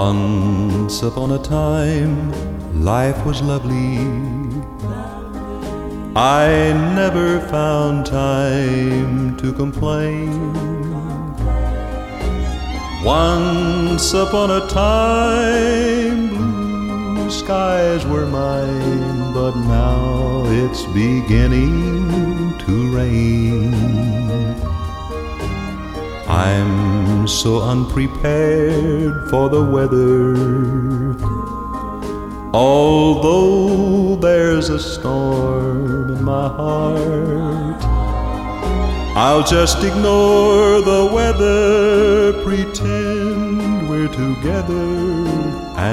Once upon a time, life was lovely. I never found time to complain. Once upon a time, blue skies were mine, but now it's beginning to rain. I'm so unprepared for the weather. Although there's a storm in my heart, I'll just ignore the weather, pretend we're together